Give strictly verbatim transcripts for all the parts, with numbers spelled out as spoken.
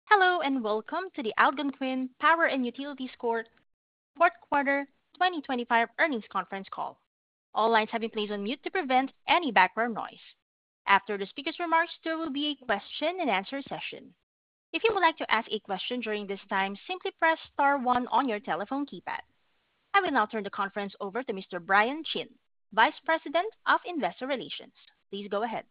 Hello and welcome to the Algonquin Power and Utilities Corp fourth quarter twenty twenty-five earnings conference call. All lines have been placed on mute to prevent any background noise. After the speaker's remarks, there will be a question and answer session. If you would like to ask a question during this time, simply press star one on your telephone keypad. I will now turn the conference over to Mister Brian Chin, Vice President of Investor Relations. Please go ahead.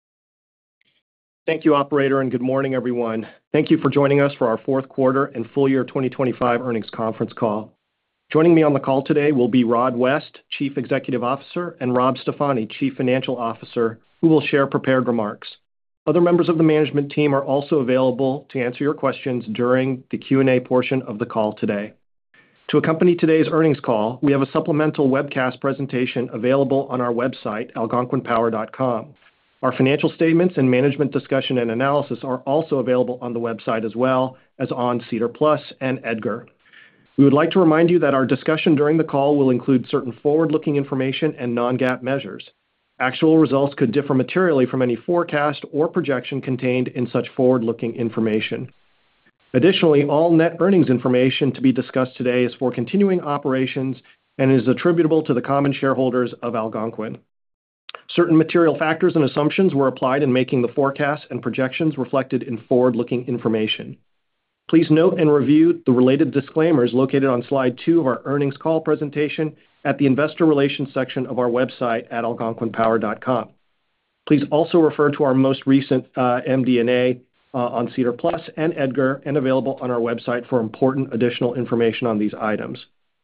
Thank you, Operator, and good morning, everyone. Thank you for joining us for our fourth quarter and full year twenty twenty-five earnings conference call. Joining me on the call today will be Rod West, Chief Executive Officer, and Rob Stefani, Chief Financial Officer, who will share prepared remarks. Other members of the management team are also available to answer your questions during the Q and A portion of the call today. To accompany today's earnings call, we have a supplemental webcast presentation available on our website, algonquin power dot com. Our financial statements and management discussion and analysis are also available on the website as well as on SEDAR+ and EDGAR. We would like to remind you that our discussion during the call will include certain forward-looking information and non-GAAP measures. Actual results could differ materially from any forecast or projection contained in such forward-looking information. Additionally, all net earnings information to be discussed today is for continuing operations and is attributable to the common shareholders of Algonquin. Certain material factors and assumptions were applied in making the forecasts and projections reflected in forward-looking information. Please note and review the related disclaimers located on slide two of our earnings call presentation at the Investor Relations section of our website at algonquin power dot com. Please also refer to our most recent uh, M D and A uh, on SEDAR+ and EDGAR and available on our website for important additional information on these items.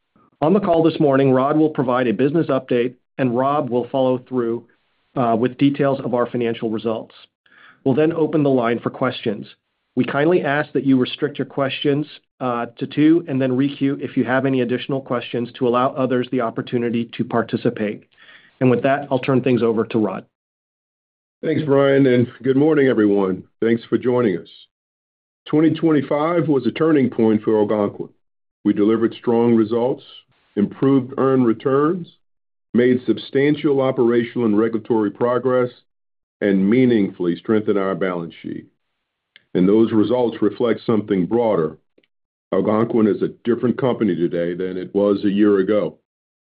On the call this morning, Rod will provide a business update and Rob will follow through uh, with details of our financial results. We'll then open the line for questions. We kindly ask that you restrict your questions uh, to two and then re-queue if you have any additional questions to allow others the opportunity to participate. And with that, I'll turn things over to Rod. Thanks, Brian, and good morning, everyone. Thanks for joining us. twenty twenty-five was a turning point for Algonquin. We delivered strong results, improved earned returns, made substantial operational and regulatory progress, and meaningfully strengthened our balance sheet. And those results reflect something broader. Algonquin is a different company today than it was a year ago.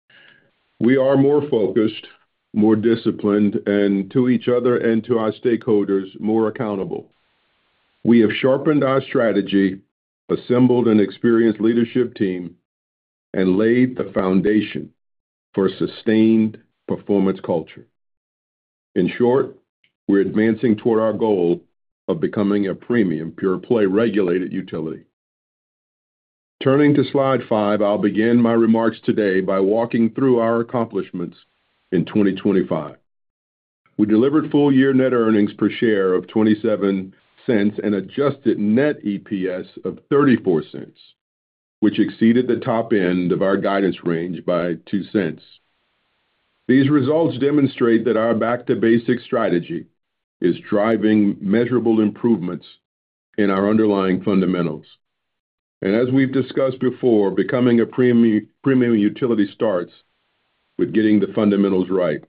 We are more focused, more disciplined, and to each other and to our stakeholders, more accountable. We have sharpened our strategy, assembled an experienced leadership team, and laid the foundation for a sustained performance culture. In short, we're advancing toward our goal of becoming a premium, pure-play regulated utility. Turning to slide five, I'll begin my remarks today by walking through our accomplishments in twenty twenty-five. We delivered full-year net earnings per share of twenty-seven cents and adjusted net E P S of thirty-four cents, which exceeded the top end of our guidance range by two cents. These results demonstrate that our back-to-basics strategy is driving measurable improvements in our underlying fundamentals. And as we've discussed before, becoming a premium, premium utility starts with getting the fundamentals right.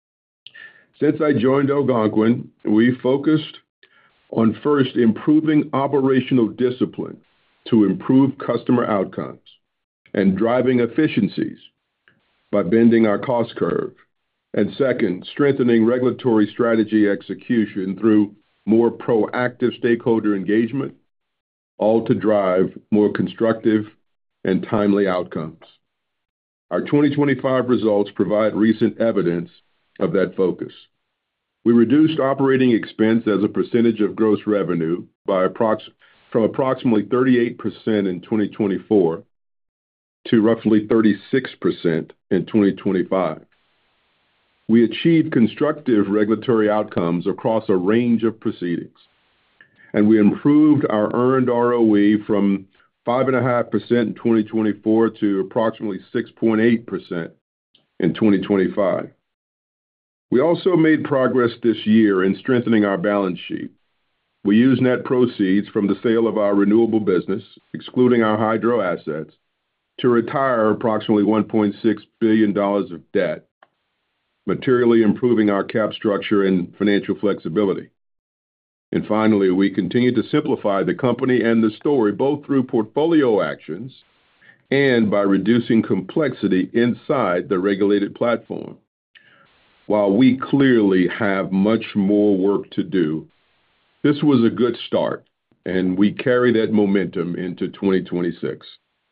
Since I joined Algonquin, we focused on first improving operational discipline to improve customer outcomes and driving efficiencies by bending our cost curve. And second, strengthening regulatory strategy execution through more proactive stakeholder engagement, all to drive more constructive and timely outcomes. Our twenty twenty-five results provide recent evidence of that focus. We reduced operating expense as a percentage of gross revenue by approximately from approximately thirty-eight percent in twenty twenty-four to roughly thirty-six percent in twenty twenty-five. We achieved constructive regulatory outcomes across a range of proceedings, and we improved our earned R O E from five point five percent in twenty twenty-four to approximately six point eight percent in twenty twenty-five. We also made progress this year in strengthening our balance sheet. We used net proceeds from the sale of our renewable business, excluding our hydro assets, to retire approximately one point six billion dollars of debt, materially improving our cap structure and financial flexibility. And finally, we continue to simplify the company and the story, both through portfolio actions and by reducing complexity inside the regulated platform. While we clearly have much more work to do, this was a good start, and we carry that momentum into twenty twenty-six.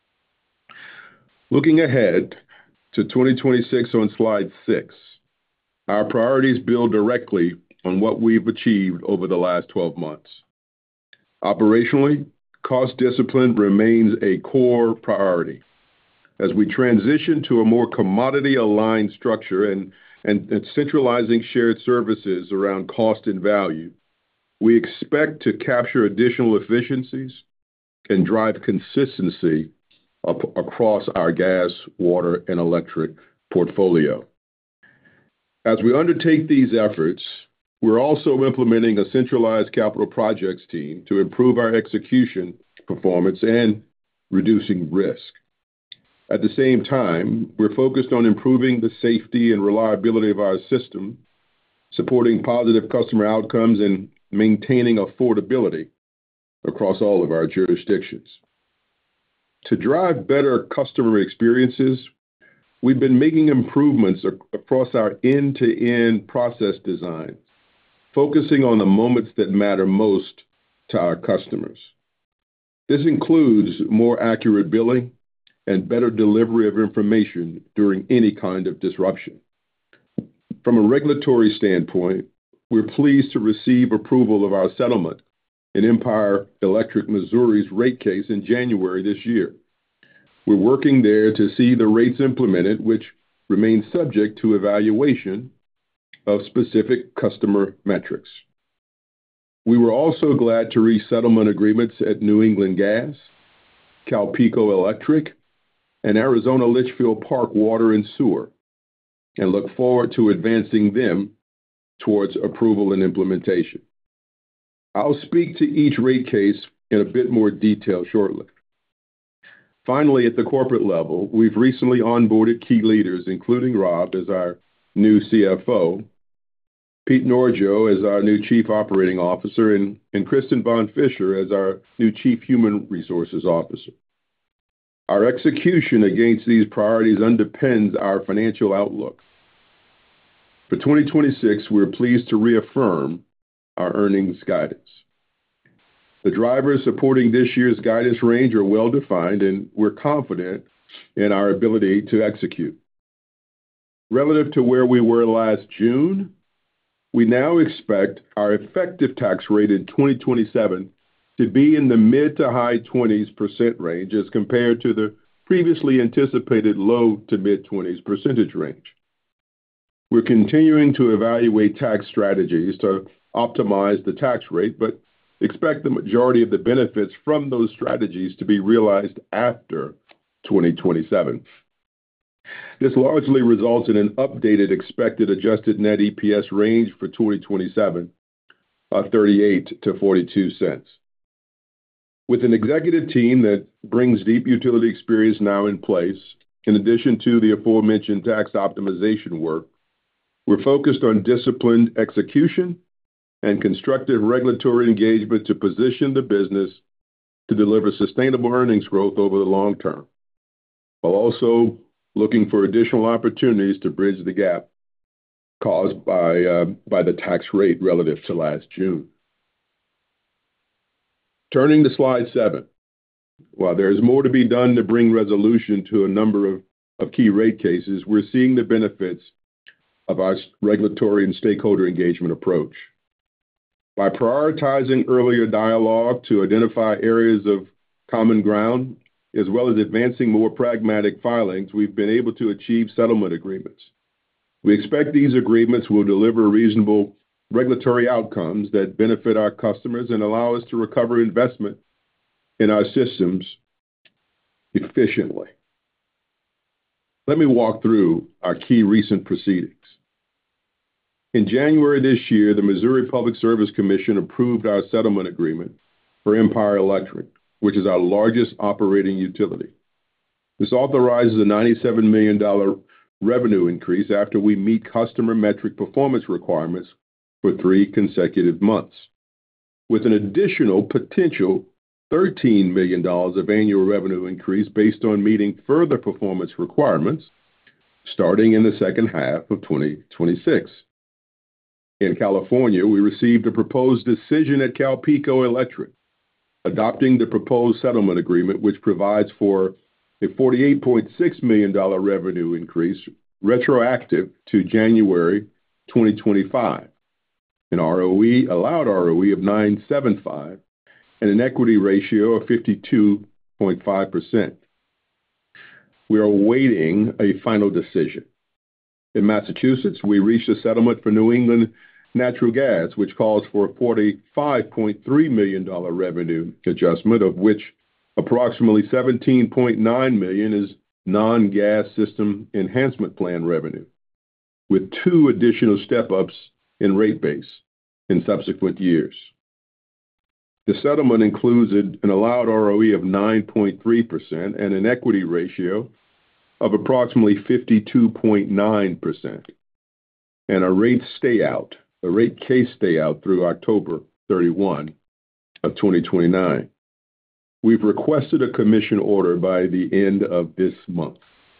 Looking ahead to twenty twenty-six on slide six, our priorities build directly on what we've achieved over the last twelve months. Operationally, cost discipline remains a core priority. As we transition to a more commodity-aligned structure and, and, and centralizing shared services around cost and value, we expect to capture additional efficiencies and drive consistency up across our gas, water, and electric portfolio. As we undertake these efforts, we're also implementing a centralized capital projects team to improve our execution performance and reducing risk. At the same time, we're focused on improving the safety and reliability of our system, supporting positive customer outcomes, and maintaining affordability across all of our jurisdictions. To drive better customer experiences, we've been making improvements ac- across our end-to-end process design, focusing on the moments that matter most to our customers. This includes more accurate billing and better delivery of information during any kind of disruption. From a regulatory standpoint, we're pleased to receive approval of our settlement in Empire Electric Missouri's rate case in January this year. We're working there to see the rates implemented, which remain subject to evaluation of specific customer metrics. We were also glad to reach settlement agreements at New England Gas, CalPeco Electric, and Arizona Litchfield Park Water and Sewer, and look forward to advancing them towards approval and implementation. I'll speak to each rate case in a bit more detail shortly. Finally, at the corporate level, we've recently onboarded key leaders, including Rob as our new C F O, Pete Norgeot as our new Chief Operating Officer, and, and Kristen Von Fisher as our new Chief Human Resources Officer. Our execution against these priorities underpins our financial outlook. For twenty twenty-six, we're pleased to reaffirm our earnings guidance. The drivers supporting this year's guidance range are well defined, and we're confident in our ability to execute. Relative to where we were last June, we now expect our effective tax rate in twenty twenty-seven to be in the mid to high twenties percent range as compared to the previously anticipated low to mid twenties percentage range. We're continuing to evaluate tax strategies to optimize the tax rate, but expect the majority of the benefits from those strategies to be realized after twenty twenty-seven. This largely results in an updated expected adjusted net E P S range for twenty twenty-seven of thirty-eight to forty-two cents. With an executive team that brings deep utility experience now in place, in addition to the aforementioned tax optimization work, we're focused on disciplined execution and constructive regulatory engagement to position the business to deliver sustainable earnings growth over the long term, while also looking for additional opportunities to bridge the gap caused by, uh, by the tax rate relative to last June. Turning to slide seven, while there's more to be done to bring resolution to a number of, of key rate cases, we're seeing the benefits of our regulatory and stakeholder engagement approach. By prioritizing earlier dialogue to identify areas of common ground, as well as advancing more pragmatic filings, we've been able to achieve settlement agreements. We expect these agreements will deliver reasonable regulatory outcomes that benefit our customers and allow us to recover investment in our systems efficiently. Let me walk through our key recent proceedings. In January this year, the Missouri Public Service Commission approved our settlement agreement for Empire Electric, which is our largest operating utility. This authorizes a ninety-seven million dollars revenue increase after we meet customer metric performance requirements for three consecutive months. with an additional potential thirteen million dollars of annual revenue increase based on meeting further performance requirements starting in the second half of twenty twenty-six. In California, we received a proposed decision at CalPeco Electric, adopting the proposed settlement agreement, which provides for a forty-eight point six million dollars revenue increase retroactive to January twenty twenty-five, an R O E, allowed R O E of nine point seven five, and an equity ratio of fifty-two point five percent. We are awaiting a final decision. In Massachusetts, we reached a settlement for New England Natural Gas, which calls for a forty-five point three million dollars revenue adjustment, of which approximately seventeen point nine million dollars is non-gas system enhancement plan revenue, with two additional step-ups in rate base in subsequent years. The settlement includes an allowed R O E of nine point three percent and an equity ratio of approximately fifty-two point nine percent, and a rate stay-out, a rate case stay-out through October thirty-first of twenty twenty-nine. We've requested a commission order by the end of this month.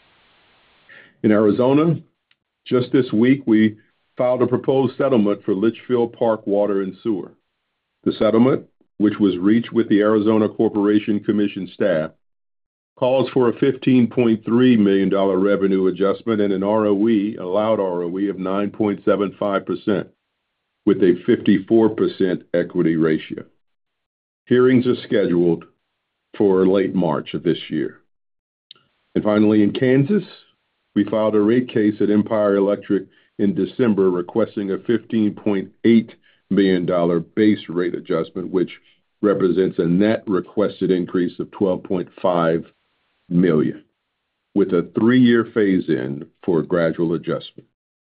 In Arizona, just this week, we filed a proposed settlement for Litchfield Park Water and Sewer. The settlement, which was reached with the Arizona Corporation Commission staff, calls for a fifteen point three million dollars revenue adjustment and an R O E, allowed R O E of nine point seven five percent, with a fifty-four percent equity ratio. Hearings are scheduled for late March of this year. And finally, in Kansas, we filed a rate case at Empire Electric in December requesting a fifteen point eight million dollars base rate adjustment, which represents a net requested increase of twelve point five million dollars, with a three-year phase-in for gradual adjustment.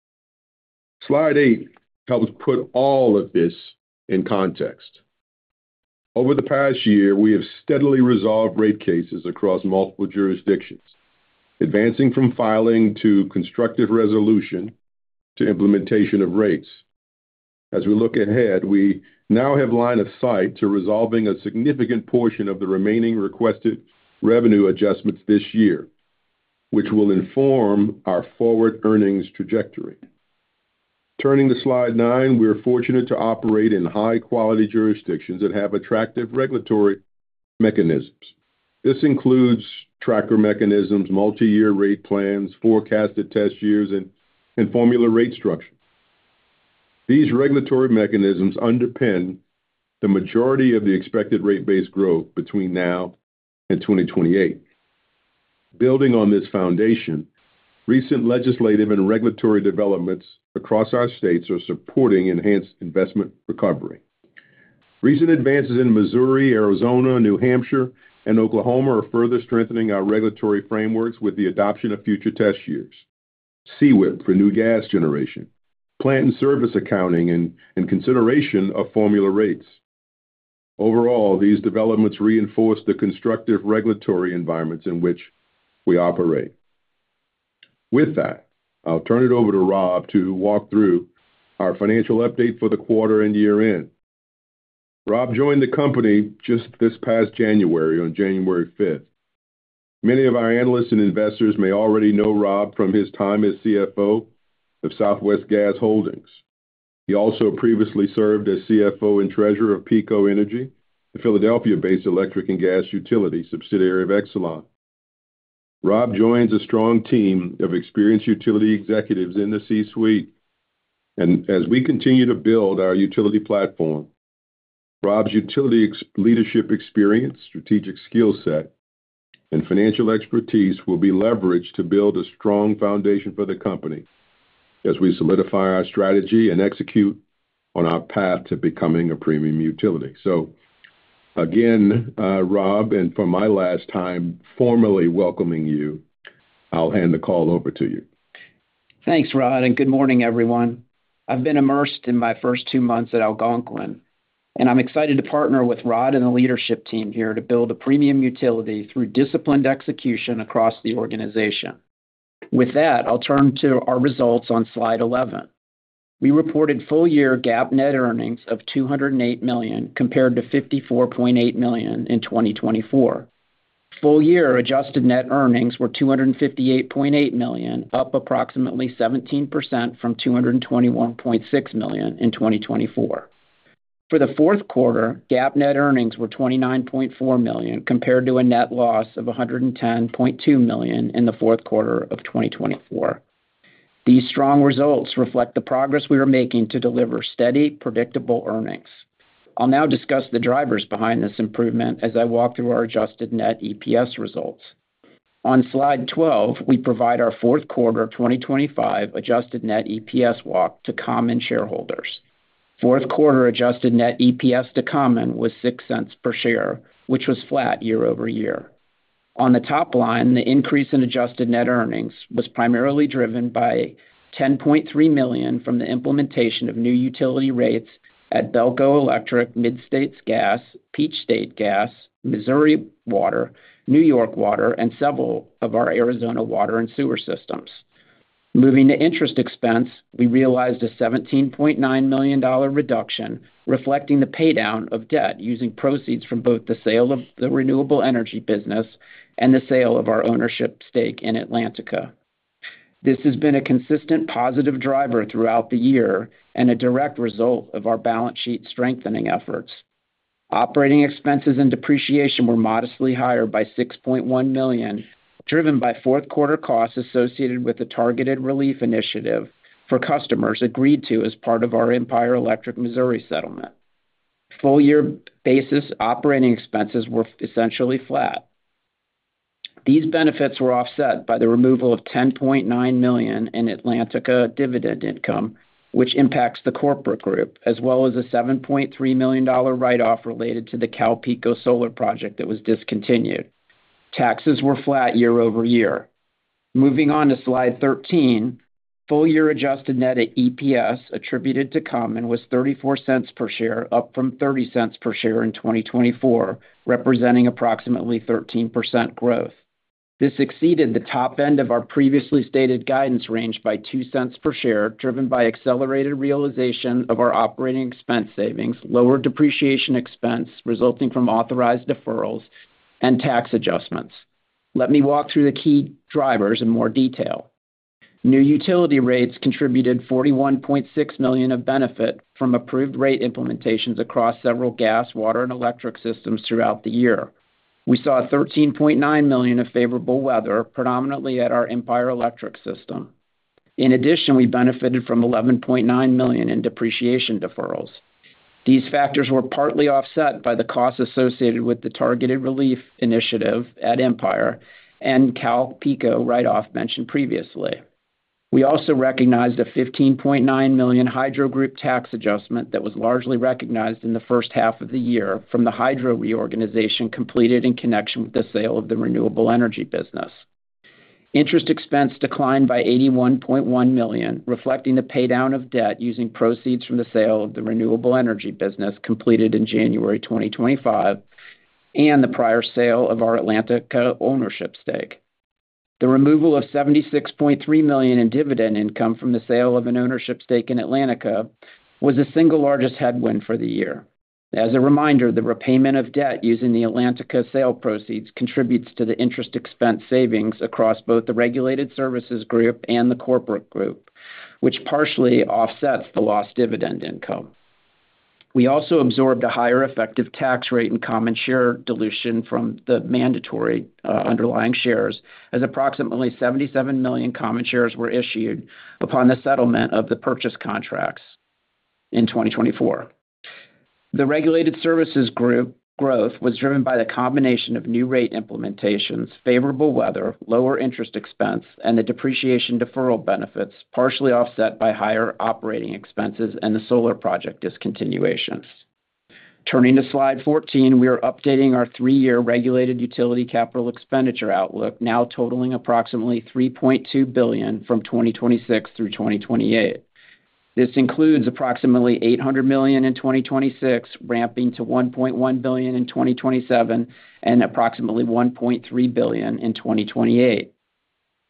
Slide eight helps put all of this in context. Over the past year, we have steadily resolved rate cases across multiple jurisdictions, advancing from filing to constructive resolution to implementation of rates. As we look ahead, we now have line of sight to resolving a significant portion of the remaining requested revenue adjustments this year, which will inform our forward earnings trajectory. Turning to slide nine, we are fortunate to operate in high-quality jurisdictions that have attractive regulatory mechanisms. This includes tracker mechanisms, multi-year rate plans, forecasted test years, and, and formula rate structure. These regulatory mechanisms underpin the majority of the expected rate-based growth between now and twenty twenty-eight. Building on this foundation, recent legislative and regulatory developments across our states are supporting enhanced investment recovery. Recent advances in Missouri, Arizona, New Hampshire, and Oklahoma are further strengthening our regulatory frameworks with the adoption of future test years, C W I P for new gas generation, plant and service accounting, and, and consideration of formula rates. Overall, these developments reinforce the constructive regulatory environments in which we operate. With that, I'll turn it over to Rob to walk through our financial update for the quarter and year end. Rob joined the company just this past January, on January fifth. Many of our analysts and investors may already know Rob from his time as C F O of Southwest Gas Holdings. He also previously served as C F O and treasurer of PECO Energy, the Philadelphia-based electric and gas utility subsidiary of Exelon. Rob joins a strong team of experienced utility executives in the C-suite. And as we continue to build our utility platform, Rob's utility ex- leadership experience, strategic skill set, and financial expertise will be leveraged to build a strong foundation for the company as we solidify our strategy and execute on our path to becoming a premium utility. So again, uh, Rob, and for my last time formally welcoming you, I'll hand the call over to you. Thanks, Rod, and good morning, everyone. I've been immersed in my first two months at Algonquin, and I'm excited to partner with Rod and the leadership team here to build a premium utility through disciplined execution across the organization. With that, I'll turn to our results on slide eleven. We reported full-year GAAP net earnings of two hundred eight million dollars compared to fifty-four point eight million dollars in twenty twenty-four. Full-year adjusted net earnings were two hundred fifty-eight point eight million dollars, up approximately seventeen percent from two hundred twenty-one point six million dollars in twenty twenty-four. For the fourth quarter, GAAP net earnings were twenty-nine point four million dollars compared to a net loss of one hundred ten point two million dollars in the fourth quarter of twenty twenty-four. These strong results reflect the progress we are making to deliver steady, predictable earnings. I'll now discuss the drivers behind this improvement as I walk through our adjusted net E P S results. On slide twelve, we provide our fourth quarter twenty twenty-five adjusted net E P S walk to common shareholders. Fourth quarter adjusted net E P S to common was six cents per share, which was flat year over year. On the top line, the increase in adjusted net earnings was primarily driven by ten point three million dollars from the implementation of new utility rates at Belco Electric, Mid-States Gas, Peach State Gas, Missouri Water, New York Water, and several of our Arizona water and sewer systems. Moving to interest expense, we realized a seventeen point nine million dollars reduction, reflecting the paydown of debt using proceeds from both the sale of the renewable energy business and the sale of our ownership stake in Atlantica. This has been a consistent positive driver throughout the year and a direct result of our balance sheet strengthening efforts. Operating expenses and depreciation were modestly higher by six point one million dollars, driven by fourth quarter costs associated with the targeted relief initiative for customers agreed to as part of our Empire Electric Missouri settlement. Full-year basis operating expenses were essentially flat. These benefits were offset by the removal of ten point nine million dollars in Atlantica dividend income, which impacts the corporate group, as well as a seven point three million dollars write-off related to the CalPeco solar project that was discontinued. Taxes were flat year over year. Moving on to slide thirteen, full-year adjusted net E P S attributed to common was thirty-four cents per share, up from thirty cents per share in twenty twenty-four, representing approximately thirteen percent growth. This exceeded the top end of our previously stated guidance range by two cents per share, driven by accelerated realization of our operating expense savings, lower depreciation expense resulting from authorized deferrals, and tax adjustments. Let me walk through the key drivers in more detail. New utility rates contributed forty-one point six million dollars of benefit from approved rate implementations across several gas, water, and electric systems throughout the year. We saw thirteen point nine million dollars of favorable weather, predominantly at our Empire Electric system. In addition, we benefited from eleven point nine million dollars in depreciation deferrals. These factors were partly offset by the costs associated with the targeted relief initiative at Empire and CalPeco write-off mentioned previously. We also recognized a fifteen point nine million dollars hydro group tax adjustment that was largely recognized in the first half of the year from the hydro reorganization completed in connection with the sale of the renewable energy business. Interest expense declined by eighty-one point one million dollars, reflecting the paydown of debt using proceeds from the sale of the renewable energy business completed in January twenty twenty-five and the prior sale of our Atlantica ownership stake. The removal of seventy-six point three million dollars in dividend income from the sale of an ownership stake in Atlantica was the single largest headwind for the year. As a reminder, the repayment of debt using the Atlantica sale proceeds contributes to the interest expense savings across both the regulated services group and the corporate group, which partially offsets the lost dividend income. We also absorbed a higher effective tax rate and common share dilution from the mandatory uh, underlying shares, as approximately seventy-seven million common shares were issued upon the settlement of the purchase contracts in twenty twenty-four. The regulated services group growth was driven by the combination of new rate implementations, favorable weather, lower interest expense, and the depreciation deferral benefits, partially offset by higher operating expenses and the solar project discontinuations. Turning to slide fourteen, we are updating our three-year regulated utility capital expenditure outlook, now totaling approximately three point two billion dollars from twenty twenty-six through twenty twenty-eight. This includes approximately eight hundred million dollars in twenty twenty-six, ramping to one point one billion dollars in twenty twenty-seven, and approximately one point three billion dollars in twenty twenty-eight.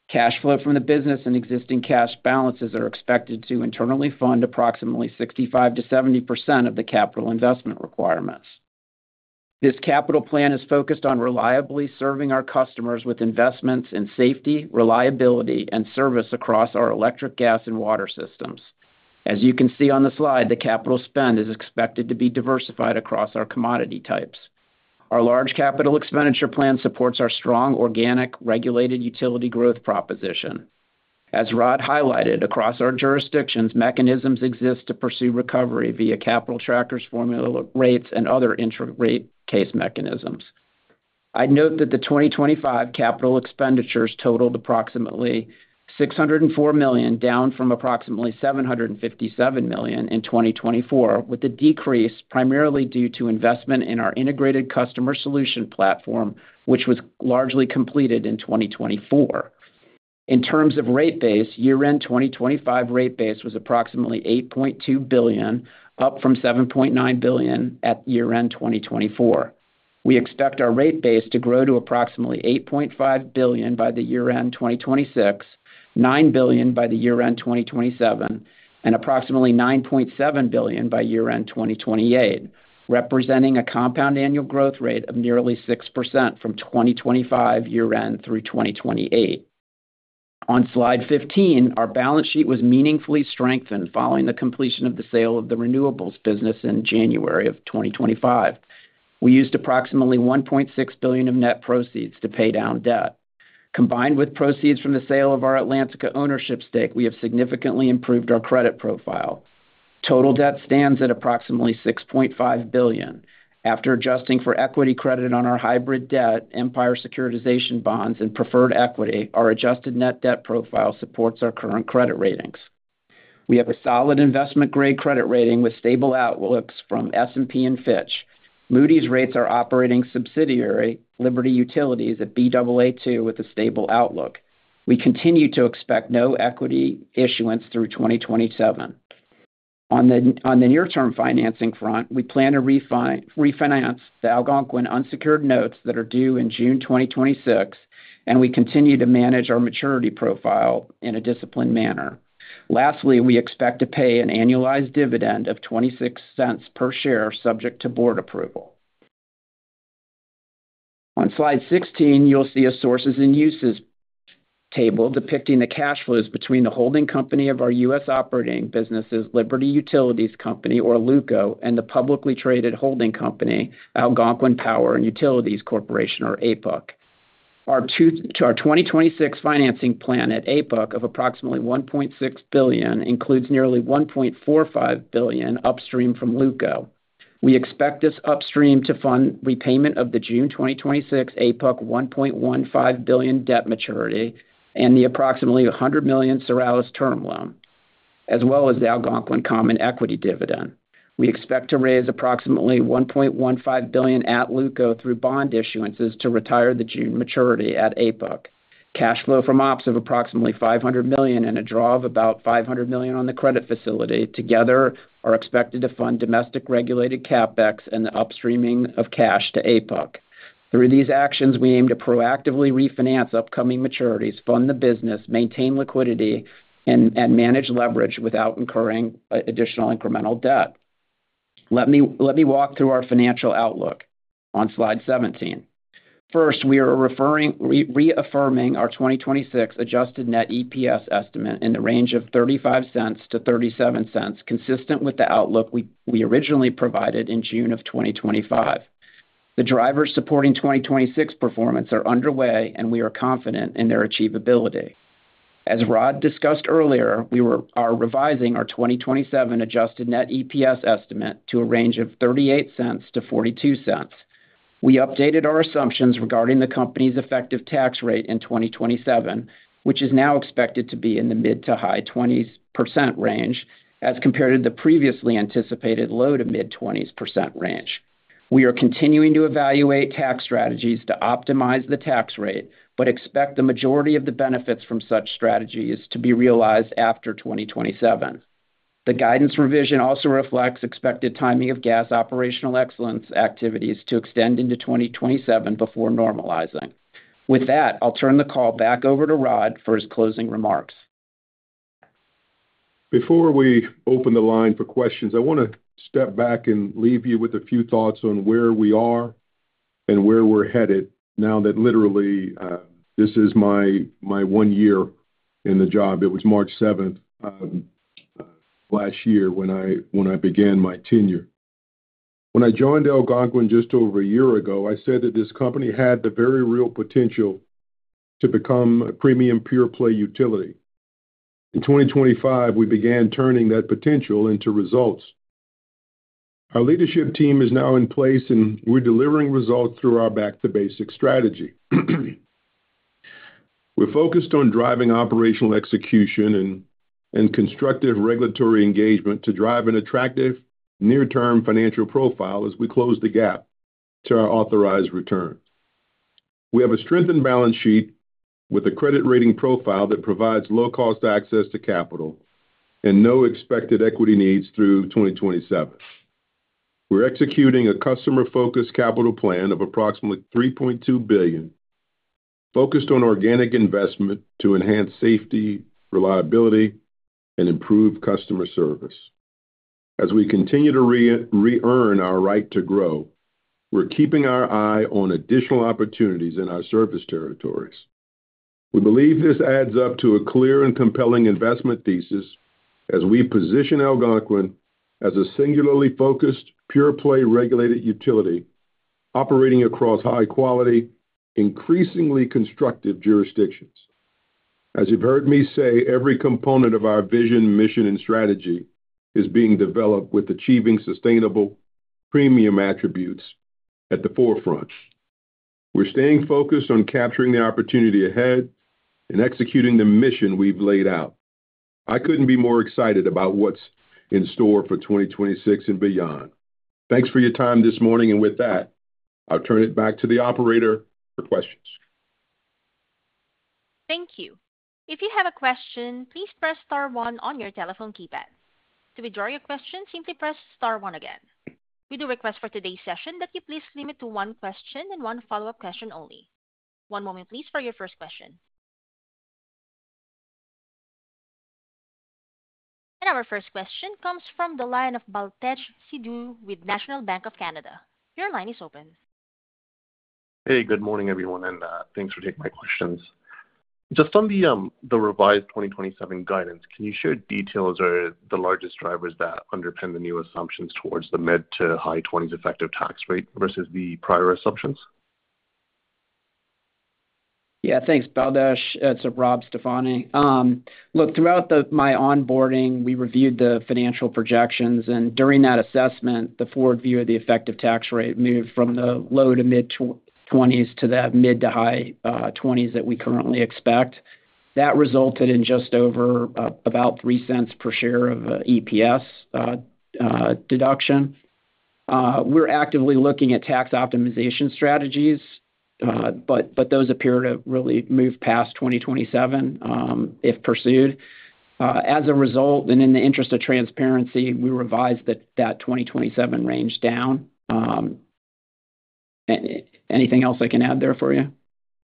Cash flow from the business and existing cash balances are expected to internally fund approximately sixty-five to seventy percent of the capital investment requirements. This capital plan is focused on reliably serving our customers with investments in safety, reliability, and service across our electric, gas, and water systems. As you can see on the slide, the capital spend is expected to be diversified across our commodity types. Our large capital expenditure plan supports our strong organic regulated utility growth proposition. As Rod highlighted, across our jurisdictions, mechanisms exist to pursue recovery via capital trackers, formula rates, and other intra-rate case mechanisms. I'd note that the twenty twenty-five capital expenditures totaled approximately six hundred four million dollars, down from approximately seven hundred fifty-seven million dollars in twenty twenty-four, with the decrease primarily due to investment in our integrated customer solution platform, which was largely completed in twenty twenty-four. In terms of rate base, year-end twenty twenty-five rate base was approximately eight point two billion dollars, up from seven point nine billion dollars at year-end twenty twenty-four. We expect our rate base to grow to approximately eight point five billion dollars by the year-end twenty twenty-six, nine billion dollars by the year-end twenty twenty-seven, and approximately nine point seven billion dollars by year-end twenty twenty-eight, representing a compound annual growth rate of nearly six percent from twenty twenty-five year-end through twenty twenty-eight. On slide fifteen, our balance sheet was meaningfully strengthened following the completion of the sale of the renewables business in January of twenty twenty-five. We used approximately one point six billion dollars of net proceeds to pay down debt. Combined with proceeds from the sale of our Atlantica ownership stake, we have significantly improved our credit profile. Total debt stands at approximately six point five billion dollars. After adjusting for equity credit on our hybrid debt, Empire securitization bonds, and preferred equity, our adjusted net debt profile supports our current credit ratings. We have a solid investment-grade credit rating with stable outlooks from S and P and Fitch. Moody's rates our operating subsidiary, Liberty Utilities, at B A A two with a stable outlook. We continue to expect no equity issuance through twenty twenty-seven. On the, on the near-term financing front, we plan to refi, refinance the Algonquin unsecured notes that are due in June twenty twenty-six, and we continue to manage our maturity profile in a disciplined manner. Lastly, we expect to pay an annualized dividend of twenty-six cents per share, subject to board approval. On slide sixteen, you'll see a sources and uses table depicting the cash flows between the holding company of our U S operating businesses, Liberty Utilities Company, or LUCO, and the publicly traded holding company, Algonquin Power and Utilities Corporation, or A P U C. Our, two, to our twenty twenty-six financing plan at A P U C of approximately one point six billion dollars includes nearly one point four five billion dollars upstream from LUCO. We expect this upstream to fund repayment of the June twenty twenty-six A P U C one point one five billion dollars debt maturity and the approximately one hundred million dollars Suralis term loan, as well as the Algonquin common equity dividend. We expect to raise approximately one point one five billion dollars at LUCO through bond issuances to retire the June maturity at A P U C. Cash flow from ops of approximately five hundred million dollars and a draw of about five hundred million dollars on the credit facility together are expected to fund domestic regulated CapEx and the upstreaming of cash to A P U C. Through these actions, we aim to proactively refinance upcoming maturities, fund the business, maintain liquidity, and, and manage leverage without incurring additional incremental debt. Let me, let me walk through our financial outlook on slide seventeen. First, we are referring, re- reaffirming our twenty twenty-six adjusted net E P S estimate in the range of thirty-five cents to thirty-seven cents, consistent with the outlook we, we originally provided in June of twenty twenty-five. The drivers supporting twenty twenty-six performance are underway, and we are confident in their achievability. As Rod discussed earlier, we were, are revising our twenty twenty-seven adjusted net E P S estimate to a range of thirty-eight cents to forty-two cents. We updated our assumptions regarding the company's effective tax rate in twenty twenty-seven, which is now expected to be in the mid to high twenties percent range, as compared to the previously anticipated low to mid twenties percent range. We are continuing to evaluate tax strategies to optimize the tax rate, but expect the majority of the benefits from such strategies to be realized after twenty twenty-seven. The guidance revision also reflects expected timing of gas operational excellence activities to extend into twenty twenty-seven before normalizing. With that, I'll turn the call back over to Rod for his closing remarks. Before we open the line for questions, I want to step back and leave you with a few thoughts on where we are and where we're headed now that literally uh, this is my my one year in the job. It was March seventh um, uh, last year when I when I began my tenure. When I joined Algonquin just over a year ago, I said that this company had the very real potential to become a premium pure play utility. In twenty twenty-five, we began turning that potential into results. Our leadership team is now in place, and we're delivering results through our back-to-basics strategy. We're focused on driving operational execution and, and constructive regulatory engagement to drive an attractive near-term financial profile as we close the gap to our authorized returns. We have a strengthened balance sheet with a credit rating profile that provides low-cost access to capital and no expected equity needs through twenty twenty-seven. We're executing a customer-focused capital plan of approximately three point two billion dollars, focused on organic investment to enhance safety, reliability, and improve customer service. As we continue to re- re-earn our right to grow, we're keeping our eye on additional opportunities in our service territories. We believe this adds up to a clear and compelling investment thesis as we position Algonquin as a singularly focused, pure-play regulated utility operating across high-quality, increasingly constructive jurisdictions. As you've heard me say, every component of our vision, mission, and strategy is being developed with achieving sustainable premium attributes at the forefront. We're staying focused on capturing the opportunity ahead and executing the mission we've laid out. I couldn't be more excited about what's in store for twenty twenty-six and beyond. Thanks for your time this morning, and with that, I'll turn it back to the operator for questions. Thank you. If you have a question, please press star one on your telephone keypad. To withdraw your question, simply press star one again. We do request for today's session that you please limit to one question and one follow-up question only. One moment, please, for your first question. And our first question comes from the line of Baltej Sidhu with National Bank of Canada. Your line is open. Hey, good morning, everyone, and uh, thanks for taking my questions. Just on the um, the revised twenty twenty-seven guidance, can you share details or the largest drivers that underpin the new assumptions towards the mid to high twenties effective tax rate versus the prior assumptions? Yeah, thanks, Baldesh. It's Rob Stefani. Um, look, throughout the, my onboarding, we reviewed the financial projections, and during that assessment, the forward view of the effective tax rate moved from the low to mid twenties to the mid to high uh, twenties that we currently expect. That resulted in just over uh, about three cents per share of uh, E P S uh, uh, deduction. Uh, we're actively looking at tax optimization strategies. Uh, but but those appear to really move past twenty twenty-seven um, if pursued. Uh, as a result, and in the interest of transparency, we revised that that twenty twenty-seven range down. Um, anything else I can add there for you?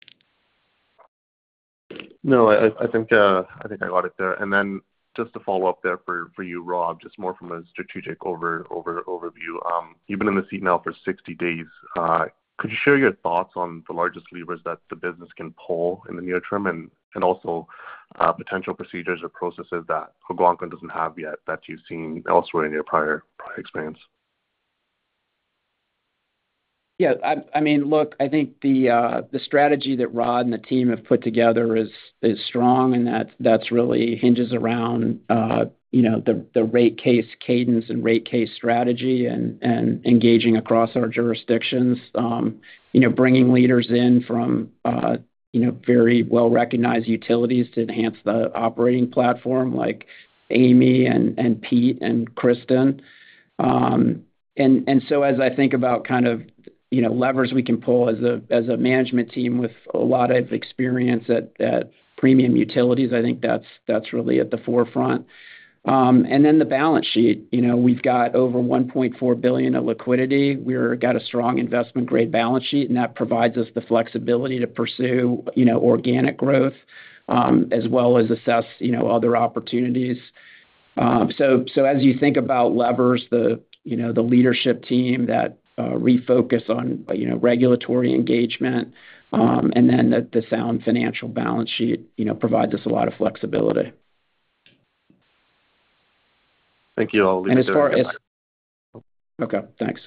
No, I, I think uh, I think I got it there. And then just to follow up there for, for you, Rob, just more from a strategic over over overview. Um, you've been in the seat now for sixty days. Uh, Could you share your thoughts on the largest levers that the business can pull in the near term and, and also uh, potential procedures or processes that Algonquin doesn't have yet that you've seen elsewhere in your prior, prior experience? Yeah, I, I mean, look, I think the uh, the strategy that Rod and the team have put together is is strong, and that that's really hinges around uh, you know the the rate case cadence and rate case strategy, and and engaging across our jurisdictions. Um, you know, bringing leaders in from uh, you know very well recognized utilities to enhance the operating platform, like Amy and and Pete and Kristen. Um, and and so as I think about kind of you know, levers we can pull as a as a management team with a lot of experience at, at premium utilities, I think that's that's really at the forefront. Um, and then the balance sheet, you know, we've got over one point four billion dollars of liquidity. We've got a strong investment grade balance sheet, and that provides us the flexibility to pursue, you know, organic growth, um, as well as assess, you know, other opportunities. Um, so, so as you think about levers, the, you know, the leadership team that uh, refocus on, you know, regulatory engagement, um, and then the, the sound financial balance sheet, you know, provides us a lot of flexibility. Thank you. I'll leave and it as far there. as okay, thanks.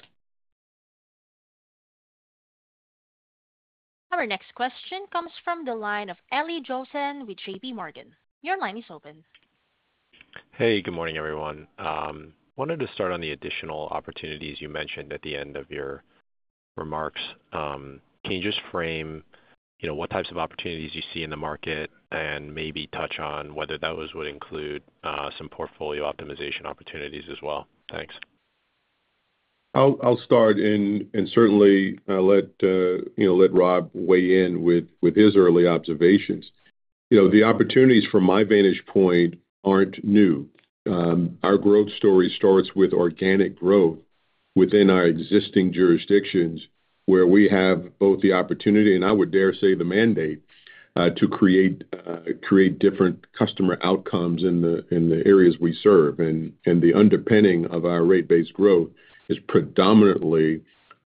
Our next question comes from the line of Eli Jossen with J P Morgan. Your line is open. Hey, good morning, everyone. Um, wanted to start on the additional opportunities you mentioned at the end of your remarks. Um, can you just frame, you know, what types of opportunities you see in the market, and maybe touch on whether those would include uh, some portfolio optimization opportunities as well? Thanks. I'll I'll start and and certainly uh, let uh, you know let Rob weigh in with with his early observations. You know, the opportunities from my vantage point aren't new. Um, our growth story starts with organic growth within our existing jurisdictions, where we have both the opportunity and I would dare say the mandate uh, to create uh, create different customer outcomes in the in the areas we serve, and and the underpinning of our rate-based growth is predominantly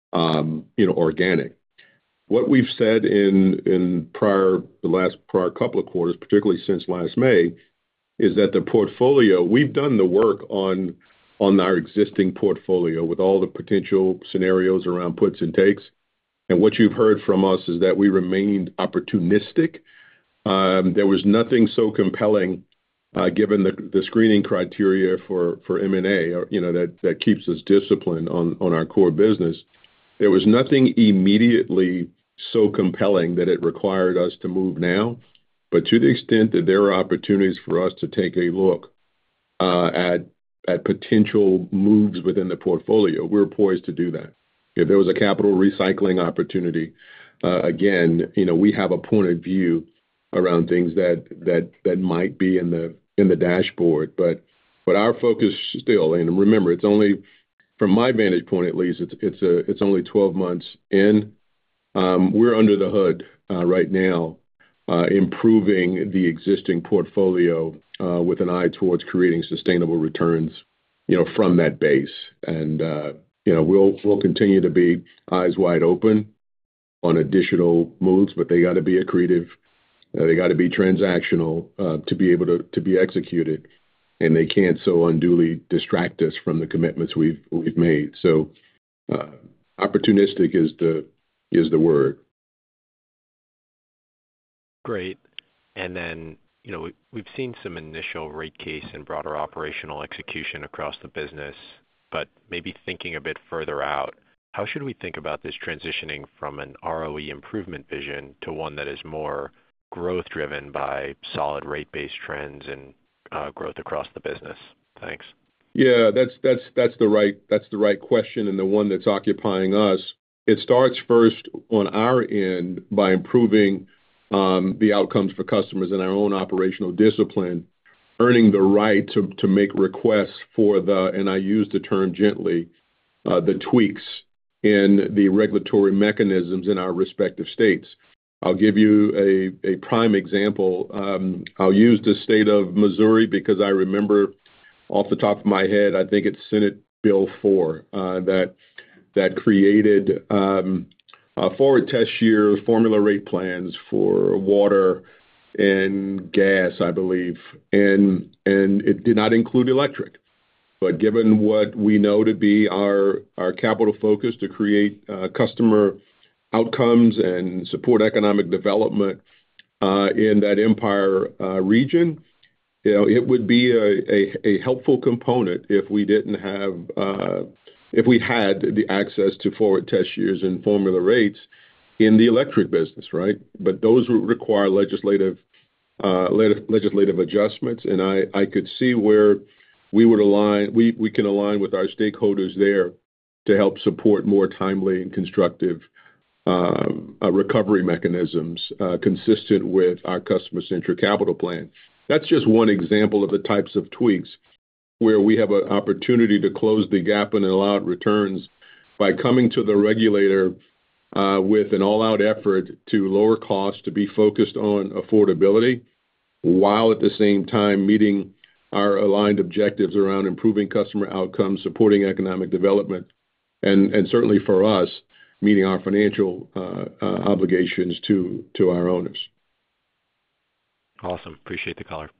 um, you know organic. What we've said in in prior the last prior couple of quarters, particularly since last May, is that the portfolio, we've done the work on on our existing portfolio with all the potential scenarios around puts and takes. And what you've heard from us is that we remained opportunistic. Um, there was nothing so compelling, uh, given the, the screening criteria for, for M and A, or, you know, that, that keeps us disciplined on, on our core business. There was nothing immediately so compelling that it required us to move now. But to the extent that there are opportunities for us to take a look uh, at at potential moves within the portfolio, we're poised to do that. If there was a capital recycling opportunity, uh, again, you know, we have a point of view around things that that that might be in the in the dashboard. But but our focus still, and remember, it's only from my vantage point at least, it's it's a it's only twelve months in. Um, we're under the hood uh, right now. Uh, improving the existing portfolio uh, with an eye towards creating sustainable returns, you know, from that base. And, uh, you know, we'll we'll continue to be eyes wide open on additional moves, but they got to be accretive. Uh, they got to be transactional uh, to be able to, to be executed. And they can't so unduly distract us from the commitments we've we've made. So uh, opportunistic is the is the word. Great. And then, you know, we've seen some initial rate case and broader operational execution across the business, but maybe thinking a bit further out, how should we think about this transitioning from an R O E improvement vision to one that is more growth driven by solid rate-based trends and uh, growth across the business? Thanks. Yeah, that's that's that's the right that's the right question, and the one that's occupying us. It starts first on our end by improving Um, the outcomes for customers and our own operational discipline, earning the right to, to make requests for the, and I use the term gently, uh, the tweaks in the regulatory mechanisms in our respective states. I'll give you a, a prime example. Um, I'll use the state of Missouri because I remember off the top of my head, I think it's Senate Bill four uh, that that created um, Uh, forward test year formula rate plans for water and gas, I believe, and and it did not include electric. But given what we know to be our our capital focus to create uh, customer outcomes and support economic development uh, in that Empire uh, region, you know, it would be a, a, a helpful component if we didn't have. Uh, if we had the access to forward test years and formula rates in the electric business, right? But those would require legislative uh, legislative adjustments, and I, I could see where we would align, we, we can align with our stakeholders there to help support more timely and constructive um, uh, recovery mechanisms uh, consistent with our customer-centric capital plan. That's just one example of the types of tweaks where we have an opportunity to close the gap in allowed returns by coming to the regulator uh, with an all-out effort to lower costs, to be focused on affordability, while at the same time meeting our aligned objectives around improving customer outcomes, supporting economic development, and, and certainly for us, meeting our financial uh, uh, obligations to, to our owners. Awesome. Appreciate the color.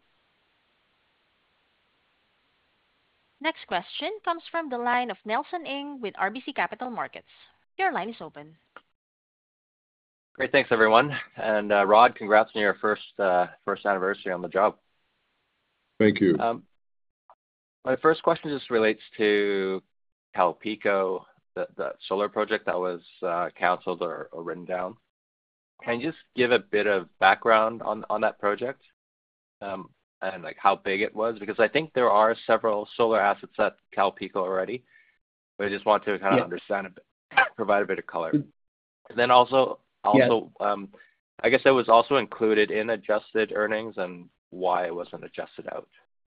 Next question comes from the line of Nelson Ng with R B C Capital Markets. Your line is open. Great. Thanks, everyone. And uh, Rod, congrats on your first uh, first anniversary on the job. Thank you. Um, my first question just relates to CalPeco, the, the solar project that was uh, canceled or, or written down. Can you just give a bit of background on, on that project um, and like how big it was? Because I think there are several solar assets at CalPeco already, but I just want to kind of yeah. understand a bit, provide a bit of color. And then also, also yeah. um, I guess it was also included in adjusted earnings and why it wasn't adjusted out.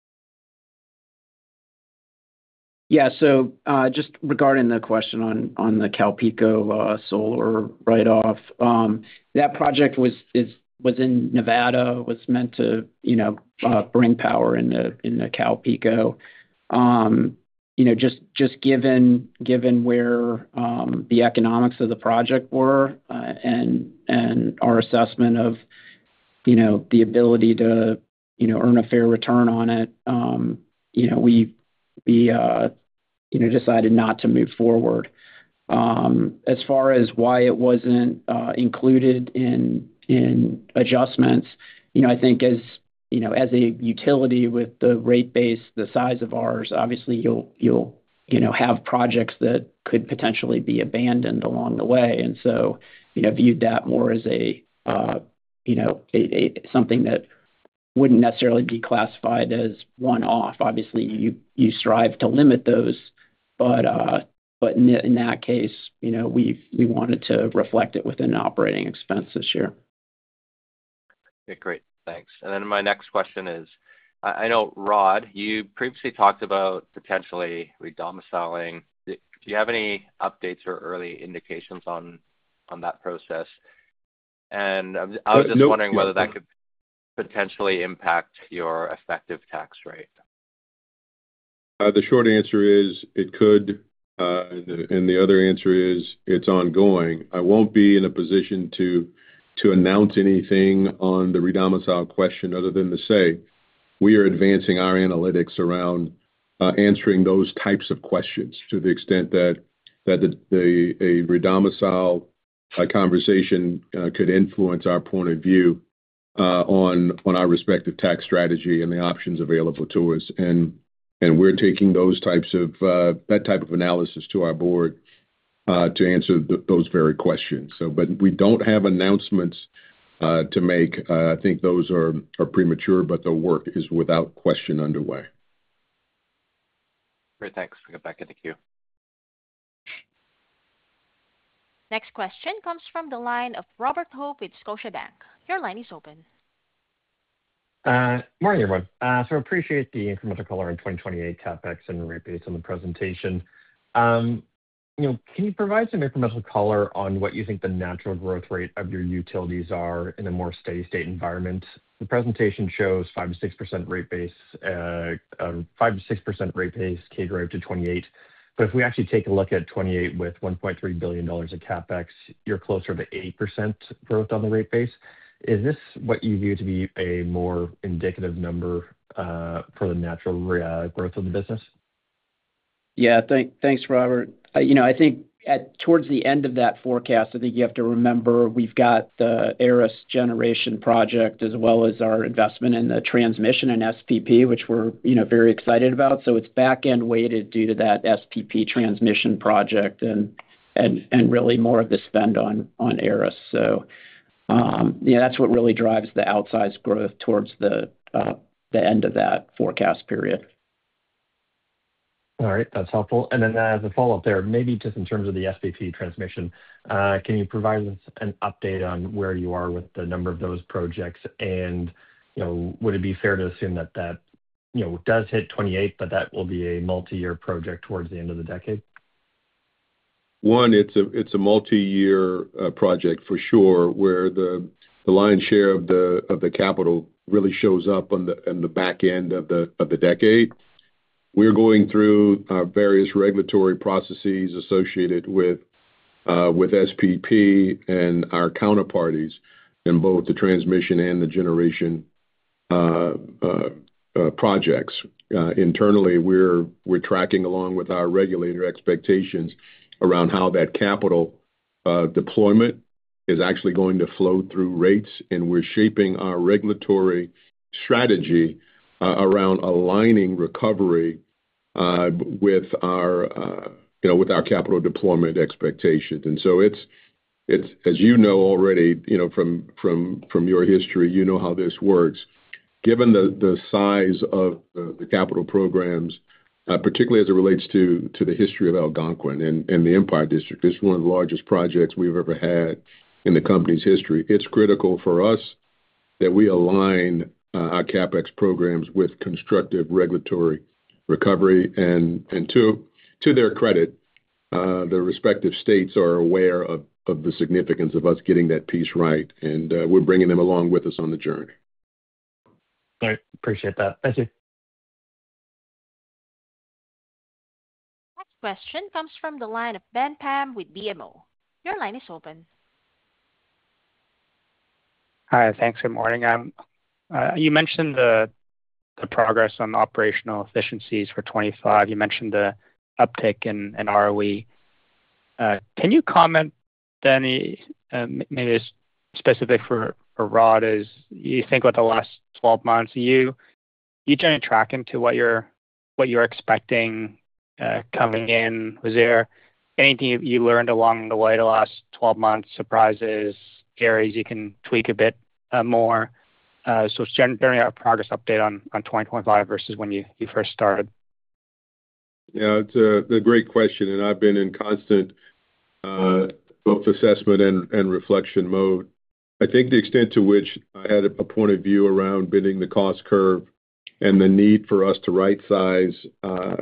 Yeah, so uh, just regarding the question on on the CalPeco uh, solar write-off, um, that project was is was in Nevada, was meant to you know uh, bring power into into CalPeco. Um, you know, just just given given where um, the economics of the project were, uh, and and our assessment of you know the ability to you know earn a fair return on it, um, you know we we uh, you know decided not to move forward. Um, as far as why it wasn't uh, included in in adjustments, you know I think as you know, as a utility with the rate base the size of ours, obviously you'll you'll you know have projects that could potentially be abandoned along the way, and so you know viewed that more as a uh, you know a, a, something that wouldn't necessarily be classified as one-off. Obviously, you you strive to limit those, but uh, but in, in that case, you know we we wanted to reflect it within operating expense this year. Okay, great. Thanks. And then my next question is, I know, Rod, you previously talked about potentially redomiciling. Do you have any updates or early indications on on that process? And I was just uh, nope. wondering whether that could potentially impact your effective tax rate. Uh, the short answer is it could, uh, and the other answer is it's ongoing. I won't be in a position to to announce anything on the redomicile question other than to say we are advancing our analytics around uh, answering those types of questions to the extent that that the, the a redomicile uh, conversation uh, could influence our point of view uh, on on our respective tax strategy and the options available to us. And and we're taking those types of uh, that type of analysis to our board Uh, to answer th- those very questions. So, but we don't have announcements uh, to make. Uh, I think those are, are premature, but the work is without question underway. Great, thanks. We'll get back in the queue. Next question comes from the line of Robert Hope with Scotiabank. Your line is open. Uh, morning, everyone. Uh, so I appreciate the incremental color in twenty twenty-eight CapEx and rate base on the presentation. Um, You know, can you provide some incremental color on what you think the natural growth rate of your utilities are in a more steady state environment? The presentation shows five to six percent rate base, uh, um, five to six percent rate base C A G R to twenty-eight. But if we actually take a look at twenty-eight with one point three billion dollars of CapEx, you're closer to eight percent growth on the rate base. Is this what you view to be a more indicative number uh, for the natural uh, growth of the business? Yeah, thank, thanks, Robert. Uh, you know, I think at towards the end of that forecast, I think you have to remember we've got the Aris generation project as well as our investment in the transmission and S P P, which we're you know very excited about. So it's back end weighted due to that S P P transmission project and and and really more of the spend on on Aris. So um, yeah, that's what really drives the outsized growth towards the uh, the end of that forecast period. All right, that's helpful. And then as a follow-up there, maybe just in terms of the S P P transmission, uh, can you provide us an update on where you are with the number of those projects? And, you know, would it be fair to assume that that you know, does hit twenty-eight, but that will be a multi-year project towards the end of the decade? One, it's a it's a multi-year uh, project for sure, where the the lion's share of the of the capital really shows up on the on the back end of the of the decade. We're going through uh, various regulatory processes associated with uh, with S P P and our counterparties in both the transmission and the generation uh, uh, uh, projects. Uh, internally, we're we're tracking along with our regulator expectations around how that capital uh, deployment is actually going to flow through rates, and we're shaping our regulatory strategy uh, around aligning recovery uh, with our uh, you know with our capital deployment expectations. And so it's it's as you know already, you know from from from your history, you know how this works. Given the the size of the, the capital programs, Uh, particularly as it relates to to the history of Algonquin and, and the Empire District. This is one of the largest projects we've ever had in the company's history. It's critical for us that we align uh, our CapEx programs with constructive regulatory recovery. And, and to, to their credit, uh, the respective states are aware of, of the significance of us getting that piece right. And uh, we're bringing them along with us on the journey. All right. Appreciate that. Thank you. Question comes from the line of Ben Pham with B M O. Your line is open. Hi, thanks. Good morning. Um, uh, you mentioned the the progress on operational efficiencies for twenty-five. You mentioned the uptick in, in R O E. Uh, can you comment then, uh, maybe it's specific for, for Rod, is you think about the last twelve months, you you generally tracking to what you're what you're expecting Uh, coming in? Was there anything you, you learned along the way the last twelve months, surprises, areas you can tweak a bit uh, more? Uh, so it's generally a progress update on, on twenty twenty-five versus when you, you first started. Yeah, it's a, a great question, and I've been in constant uh, both assessment and, and reflection mode. I think the extent to which I had a point of view around bending the cost curve and the need for us to right-size uh,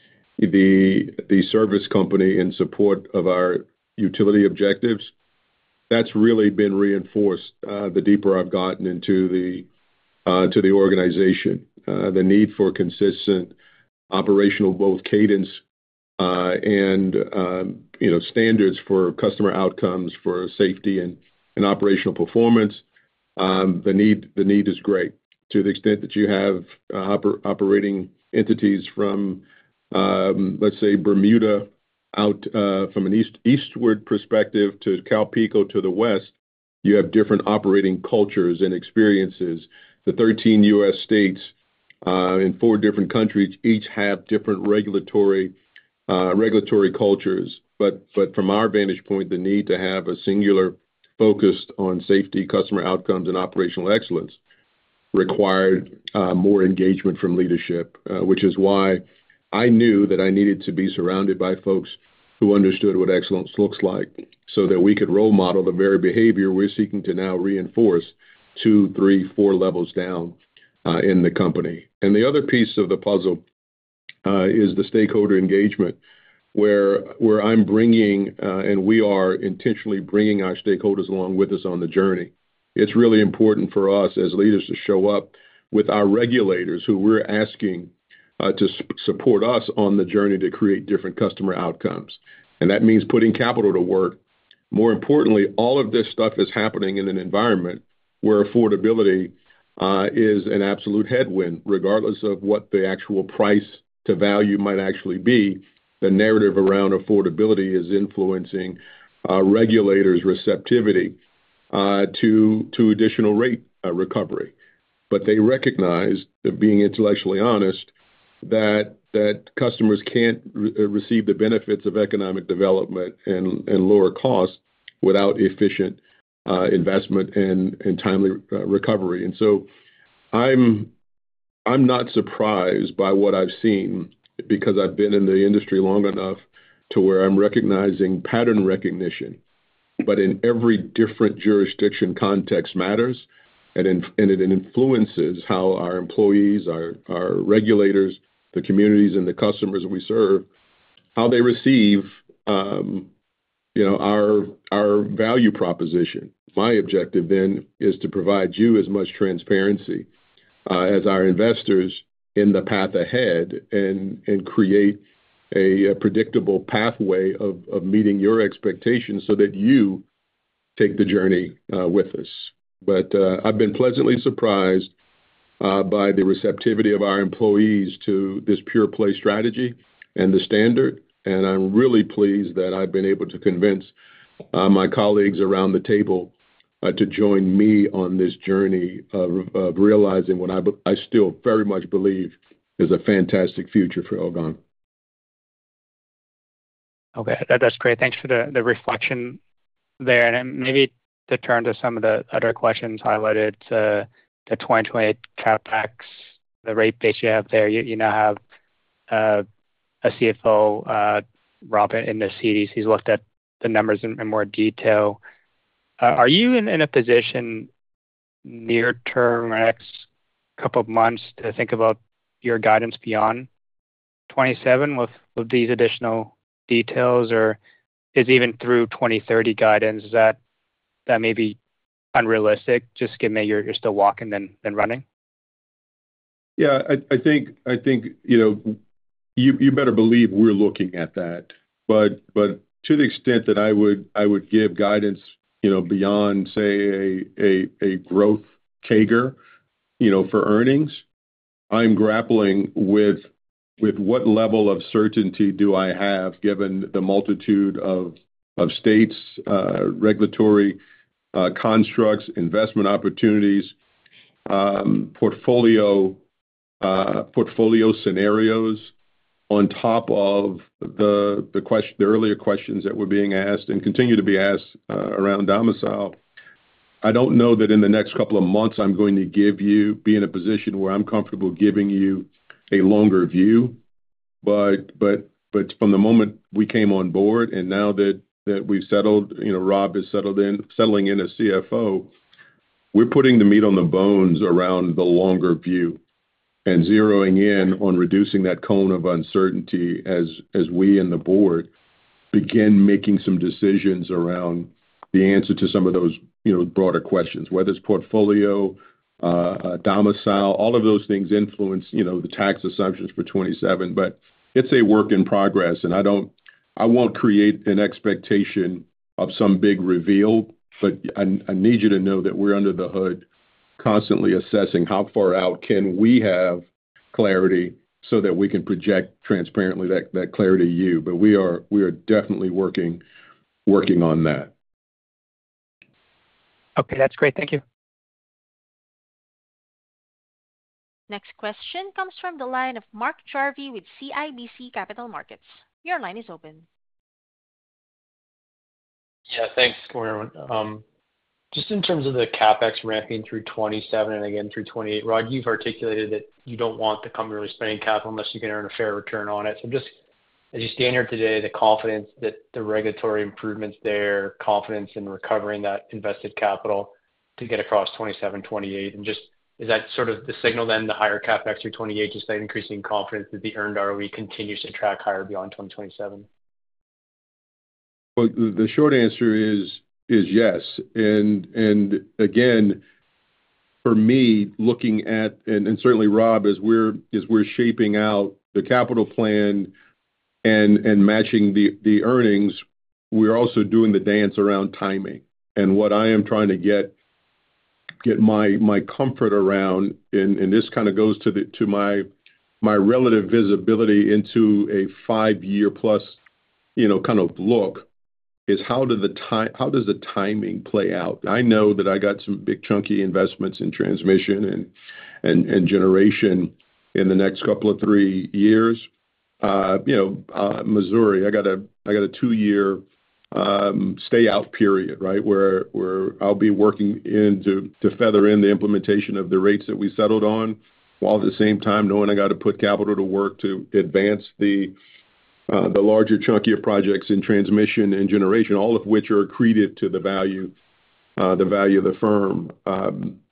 the the service company in support of our utility objectives, that's really been reinforced uh, the deeper I've gotten into the uh, to the organization. Uh, the need for consistent operational both cadence uh, and um, you know standards for customer outcomes, for safety and, and operational performance. Um, the need the need is great to the extent that you have uh, oper- operating entities from Um, let's say Bermuda out uh, from an east eastward perspective to CalPeco to the west. You have different operating cultures and experiences. The thirteen U S states uh, in four different countries each have different regulatory uh, regulatory cultures. But but from our vantage point, the need to have a singular focused on safety, customer outcomes, and operational excellence required uh, more engagement from leadership, uh, which is why I knew that I needed to be surrounded by folks who understood what excellence looks like so that we could role model the very behavior we're seeking to now reinforce two, three, four levels down uh, in the company. And the other piece of the puzzle uh, is the stakeholder engagement, where where I'm bringing, uh, and we are intentionally bringing our stakeholders along with us on the journey. It's really important for us as leaders to show up with our regulators who we're asking Uh, to sp- support us on the journey to create different customer outcomes. And that means putting capital to work. More importantly, all of this stuff is happening in an environment where affordability uh, is an absolute headwind, regardless of what the actual price to value might actually be. The narrative around affordability is influencing uh, regulators' receptivity uh, to, to additional rate uh, recovery. But they recognize, that being intellectually honest, that that customers can't re- receive the benefits of economic development and, and lower costs without efficient uh, investment and, and timely uh, recovery. And so I'm I'm not surprised by what I've seen because I've been in the industry long enough to where I'm recognizing pattern recognition. But in every different jurisdiction, context matters. and, in, and it influences how our employees, our, our regulators, the communities, and the customers we serve, how they receive um, you know, our, our value proposition. My objective then is to provide you as much transparency uh, as our investors in the path ahead and, and create a, a predictable pathway of, of meeting your expectations so that you take the journey uh, with us. But uh, I've been pleasantly surprised uh, by the receptivity of our employees to this pure play strategy and the standard. And I'm really pleased that I've been able to convince uh, my colleagues around the table uh, to join me on this journey of, of realizing what I, I still very much believe is a fantastic future for Algonquin. Okay, that, that's great. Thanks for the, the reflection there. And maybe to turn to some of the other questions highlighted, uh, the twenty twenty-eight CapEx, the rate base you have there, you, you now have uh, a C F O, uh, Rob, in the C Ds. He's looked at the numbers in, in more detail. Uh, are you in, in a position near term or next couple of months to think about your guidance beyond twenty-seven with, with these additional details, or is even through twenty thirty guidance, is that that may be unrealistic, just given that you're, you're still walking then then running? Yeah, I, I think I think you know you you better believe we're looking at that, but but to the extent that I would I would give guidance, you know, beyond say a a, a growth C A G R, you know, for earnings, I'm grappling with with what level of certainty do I have given the multitude of of states, uh, regulatory uh, constructs, investment opportunities, um, portfolio uh, portfolio scenarios, on top of the the question, the earlier questions that were being asked and continue to be asked uh, around domicile. I don't know that in the next couple of months I'm going to give you be in a position where I'm comfortable giving you a longer view, but but but from the moment we came on board and now that that we've settled, you know, Rob is settled in, settling in as C F O, we're putting the meat on the bones around the longer view and zeroing in on reducing that cone of uncertainty as as we and the board begin making some decisions around the answer to some of those, you know, broader questions, whether it's portfolio, uh, uh, domicile, all of those things influence, you know, the tax assumptions for twenty-seven. But it's a work in progress, and I don't, I won't create an expectation of some big reveal. But I, I need you to know that we're under the hood, constantly assessing how far out can we have clarity so that we can project transparently that, that clarity to you. But we are we are definitely working working on that. Okay, that's great. Thank you. Next question comes from the line of Mark Jarvi with C I B C Capital Markets. Your line is open. Yeah, thanks, Corey. Um, just in terms of the CapEx ramping through twenty-seven and again through twenty-eight, Rod, you've articulated that you don't want the company really spending capital unless you can earn a fair return on it. So just as you stand here today, the confidence that the regulatory improvements there, confidence in recovering that invested capital to get across twenty-seven, twenty-eight, and just is that sort of the signal then, the higher CapEx through twenty-eight, just that increasing confidence that the earned R O E continues to track higher beyond twenty twenty-seven? Well, the short answer is is yes. And and again, for me, looking at and, and certainly Rob, as we're as we're shaping out the capital plan and and matching the, the earnings, we're also doing the dance around timing. And what I am trying to get get my my comfort around, and, and this kind of goes to the to my my relative visibility into a five year plus, you know, kind of look, is how do the time how does the timing play out? I know that I got some big chunky investments in transmission and and, and generation in the next couple of three years. Uh, you know, uh, Missouri, I got a I got a two year um, stay out period, right, where where I'll be working in to to feather in the implementation of the rates that we settled on, while at the same time knowing I got to put capital to work to advance the uh, the larger, chunkier projects in transmission and generation, all of which are accretive to the value uh, the value of the firm. Um,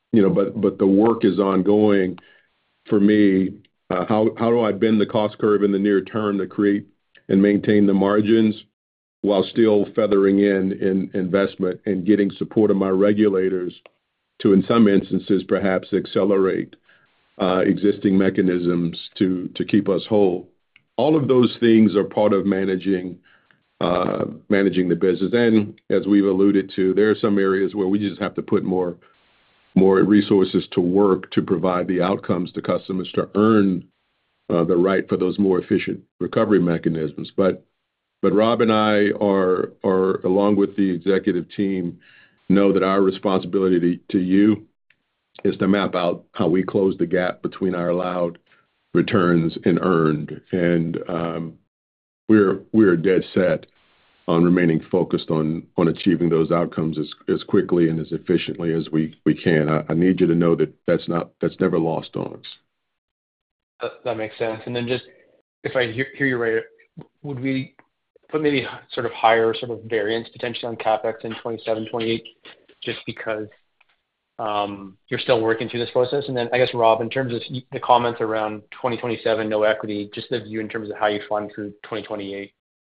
you know, but but the work is ongoing for me. Uh, how how do I bend the cost curve in the near term to create and maintain the margins while still feathering in in investment and getting support of my regulators to, in some instances, perhaps accelerate uh, existing mechanisms to to keep us whole. All of those things are part of managing uh, managing the business. And as we've alluded to, there are some areas where we just have to put more more resources to work to provide the outcomes to customers to earn uh, the right for those more efficient recovery mechanisms. But but Rob and I are are along with the executive team know that our responsibility to, to you is to map out how we close the gap between our allowed returns and earned. And um, we're we're dead set on remaining focused on on achieving those outcomes as, as quickly and as efficiently as we, we can. I, I need you to know that that's not that's never lost on us. That, that makes sense. And then just if I hear, hear you right, would we put maybe sort of higher sort of variance potentially on CapEx in twenty-seven, twenty-eight, just because um, you're still working through this process? And then I guess, Rob, in terms of the comments around twenty twenty-seven, no equity, just the view in terms of how you fund through twenty twenty-eight.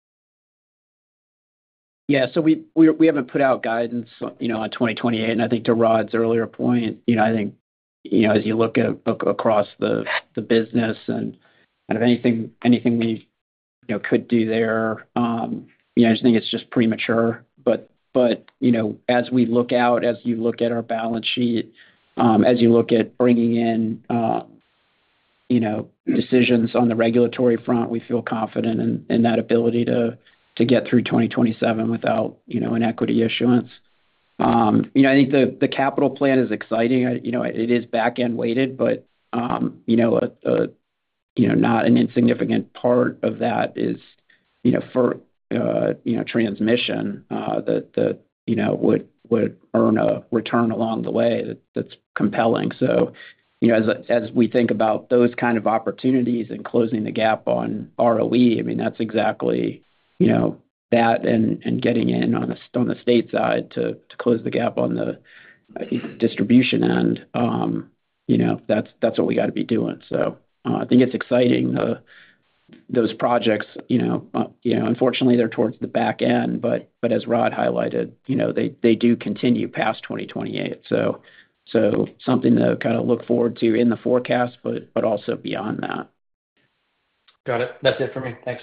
Yeah, so we we we haven't put out guidance, you know, on twenty twenty-eight, and I think to Rod's earlier point, you know, I think, you know, as you look at across the the business and kind of anything anything we, you know, could do there, um, you know, I just think it's just premature. But but you know, as we look out, as you look at our balance sheet, um, as you look at bringing in, uh, you know, decisions on the regulatory front, we feel confident in in that ability to. to get through twenty twenty-seven without, you know, an equity issuance. Um, you know, I think the, the capital plan is exciting. I, you know, it is back-end weighted, but, um, you know, a, a, you know, not an insignificant part of that is, you know, for, uh, you know, transmission uh, that, that, you know, would, would earn a return along the way that, that's compelling. So, you know, as, as we think about those kind of opportunities and closing the gap on R O E, I mean, that's exactly, you know, that and, and getting in on the, on the state side to, to close the gap on the uh, distribution end, um, you know, that's that's what we got to be doing. So uh, I think it's exciting. Uh, those projects, you know, uh, you know, unfortunately they're towards the back end, but but as Rod highlighted, you know, they they do continue past twenty twenty-eight. So so something to kind of look forward to in the forecast, but but also beyond that. Got it. That's it for me. Thanks.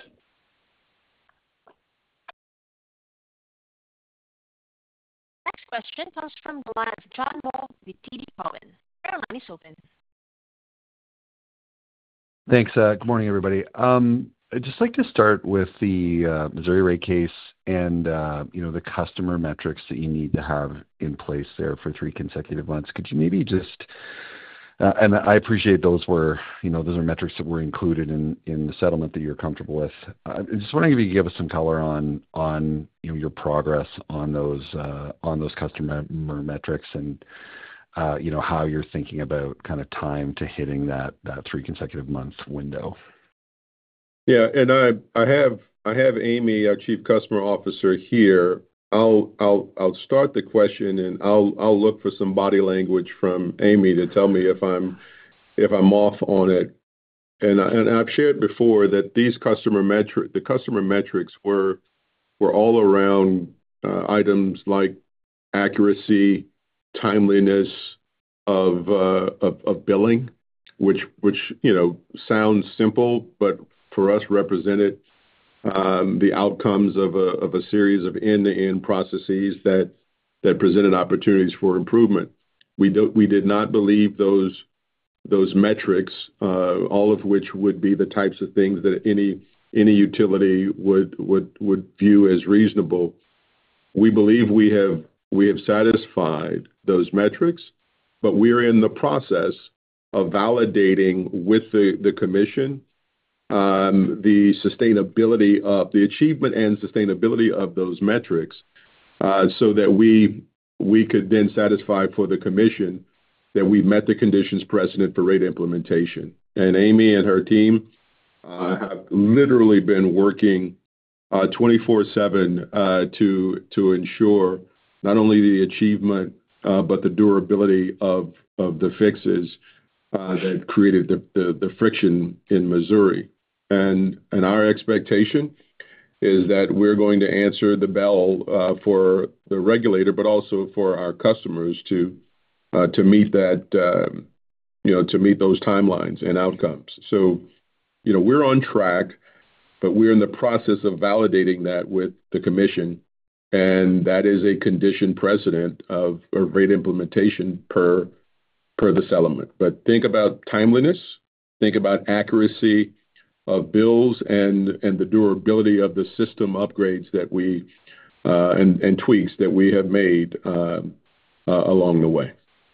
Next question comes from the line of John Mould with T D Cowen. Your line is open. Thanks. Uh, good morning, everybody. Um, I'd just like to start with the uh, Missouri rate case and uh, you know the customer metrics that you need to have in place there for three consecutive months. Could you maybe just uh, and I appreciate those were you know those are metrics that were included in, in the settlement that you're comfortable with. Uh, I'm just wondering if you could give us some color on on you know your progress on those uh, on those customer metrics and uh, you know how you're thinking about kind of time to hitting that that three consecutive month window. Yeah, and I I have I have Amy, our Chief Customer Officer, here. I'll I'll I'll start the question and I'll I'll look for some body language from Amy to tell me if I'm if I'm off on it. And I, and I've shared before that these customer metric the customer metrics were were all around uh, items like accuracy, timeliness of, uh, of of billing, which which you know sounds simple, but for us represented um, the outcomes of a of a series of end-to-end processes that that presented opportunities for improvement. We do, we did not believe those those metrics, uh, all of which would be the types of things that any any utility would would would view as reasonable. We believe we have we have satisfied those metrics, but we're in the process of validating with the, the commission um, the sustainability of the achievement and sustainability of those metrics, uh, so that we we could then satisfy for the commission that we've met the conditions precedent for rate implementation. And Amy and her team uh, have literally been working uh, twenty-four seven uh, to to ensure not only the achievement uh, but the durability of of the fixes uh, that created the, the the friction in Missouri. And and our expectation is that we're going to answer the bell uh, for the regulator, but also for our customers to uh, to meet that uh, you know to meet those timelines and outcomes. So, you know, we're on track, but we're in the process of validating that with the commission, and that is a condition precedent of, of rate implementation per per the settlement. But think about timeliness, think about accuracy of bills, and and the durability of the system upgrades that we uh, and and tweaks that we have made uh, uh, along the way.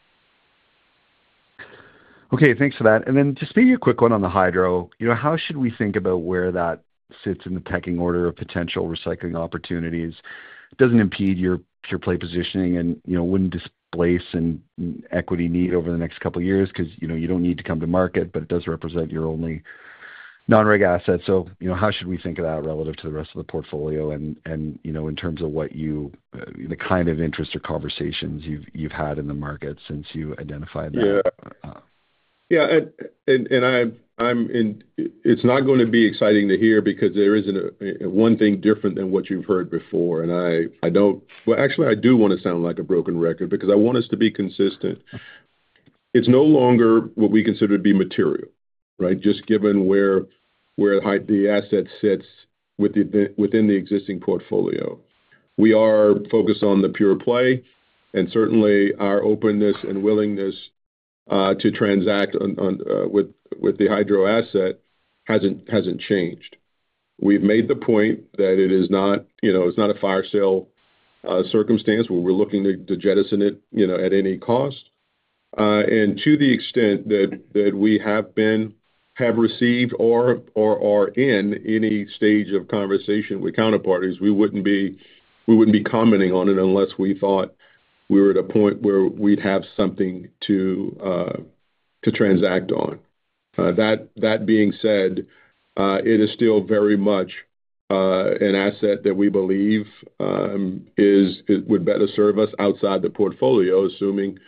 Okay, thanks for that. And then just maybe a quick one on the hydro. You know, how should we think about where that sits in the pecking order of potential recycling opportunities? It doesn't impede your pure play positioning, and you know wouldn't displace an equity need over the next couple of years because you know you don't need to come to market, but it does represent your only non-reg asset. So, you know, how should we think of that relative to the rest of the portfolio and, and you know, in terms of what you, uh, the kind of interest or conversations you've you've had in the market since you identified that? Yeah. Uh, yeah, and, and, and I, I'm in, it's not going to be exciting to hear because there isn't a, a, one thing different than what you've heard before. And I, I don't, well, actually, I do want to sound like a broken record because I want us to be consistent. It's no longer what we consider to be material, right? Just given where where the asset sits with the, within the existing portfolio. We are focused on the pure play, and certainly our openness and willingness uh, to transact on, on, uh, with with the hydro asset hasn't hasn't changed. We've made the point that it is not, you know, it's not a fire sale uh, circumstance where we're looking to, to jettison it, you know, at any cost. Uh, and to the extent that that we have been have received or or are in any stage of conversation with counterparties, we wouldn't be we wouldn't be commenting on it unless we thought we were at a point where we'd have something to uh, to transact on. Uh, that that being said, uh, it is still very much uh, an asset that we believe um, is, is would better serve us outside the portfolio, assuming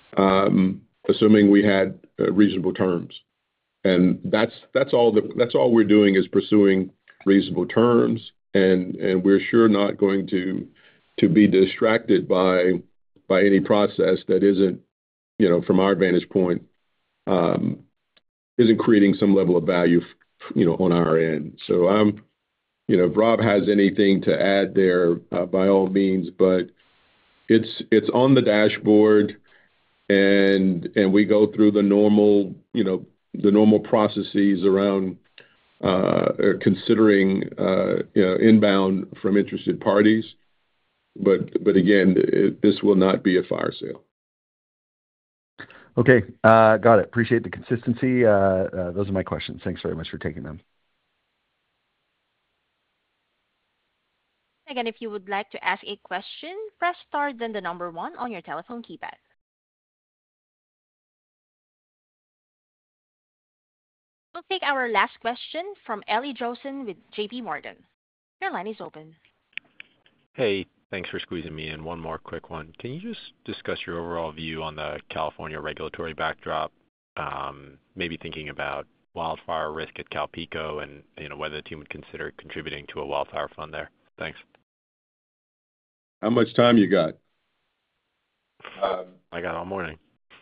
um, assuming we had uh, reasonable terms. And that's that's all the, that's all we're doing is pursuing reasonable terms, and and we're sure not going to to be distracted by by any process that isn't, you know, from our vantage point, um, isn't creating some level of value, you know, on our end. So I'm, you know, if Rob has anything to add there, uh, by all means, but it's it's on the dashboard, and and we go through the normal, you know. the normal processes around uh, considering uh, you know, inbound from interested parties. But but again, it, this will not be a fire sale. Okay, uh, got it. Appreciate the consistency. Uh, uh, those are my questions. Thanks very much for taking them. Again, if you would like to ask a question, press star then the number one on your telephone keypad. We'll take our last question from Eli Jossen with J P Morgan. Your line is open. Hey, thanks for squeezing me in. One more quick one. Can you just discuss your overall view on the California regulatory backdrop, um, maybe thinking about wildfire risk at CalPeco and you know whether the team would consider contributing to a wildfire fund there? Thanks. How much time you got? Um, I got all morning.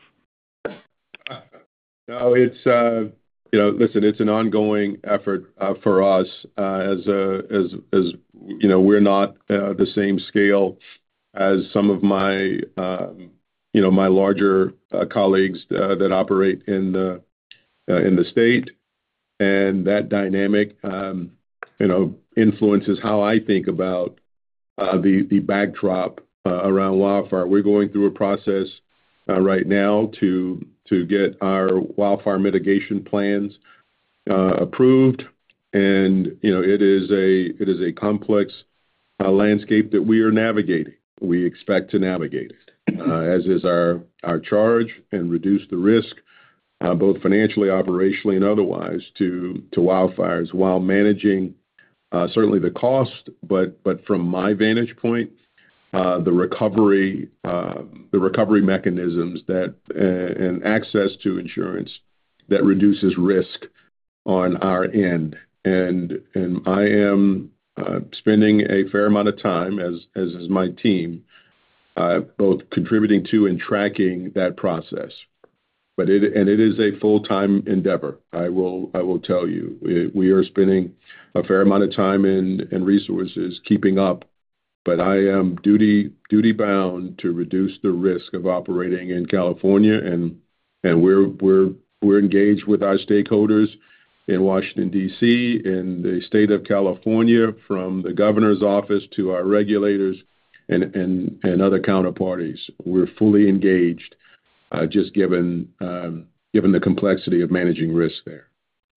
No, it's uh, you know, listen, it's an ongoing effort uh, for us uh, as a, as as you know, we're not uh, the same scale as some of my um, you know my larger uh, colleagues uh, that operate in the uh, in the state, and that dynamic um, you know influences how I think about uh, the the backdrop uh, around wildfire. We're going through a process uh, right now to to get our wildfire mitigation plans uh, approved, and you know it is a it is a complex uh, landscape that we are navigating. We expect to navigate it, uh, as is our our charge, and reduce the risk, uh, both financially, operationally, and otherwise, to to wildfires while managing uh, certainly the cost, but but from my vantage point, uh, the recovery uh, the recovery mechanisms that uh, and access to insurance that reduces risk on our end. And and I am uh, spending a fair amount of time, as as is my team, uh, both contributing to and tracking that process. But it and it is a full-time endeavor. I will I will tell you, we, we are spending a fair amount of time and, and resources keeping up. But I am duty duty bound to reduce the risk of operating in California, and and we're we're we're engaged with our stakeholders in Washington, D C, in the state of California, from the governor's office to our regulators and and, and other counterparties. We're fully engaged, uh, just given um, given the complexity of managing risk there.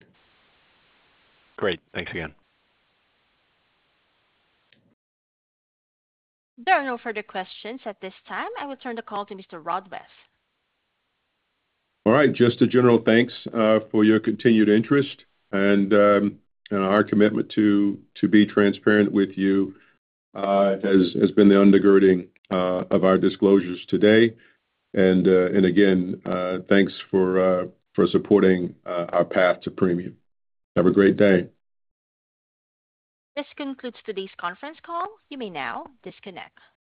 Great. Thanks again. There are no further questions at this time. I will turn the call to Mister Rod West. All right. Just a general thanks uh, for your continued interest and, um, and our commitment to to be transparent with you uh, has has been the undergirding uh, of our disclosures today. And uh, and again, uh, thanks for uh, for supporting uh, our path to premium. Have a great day. This concludes today's conference call. You may now disconnect.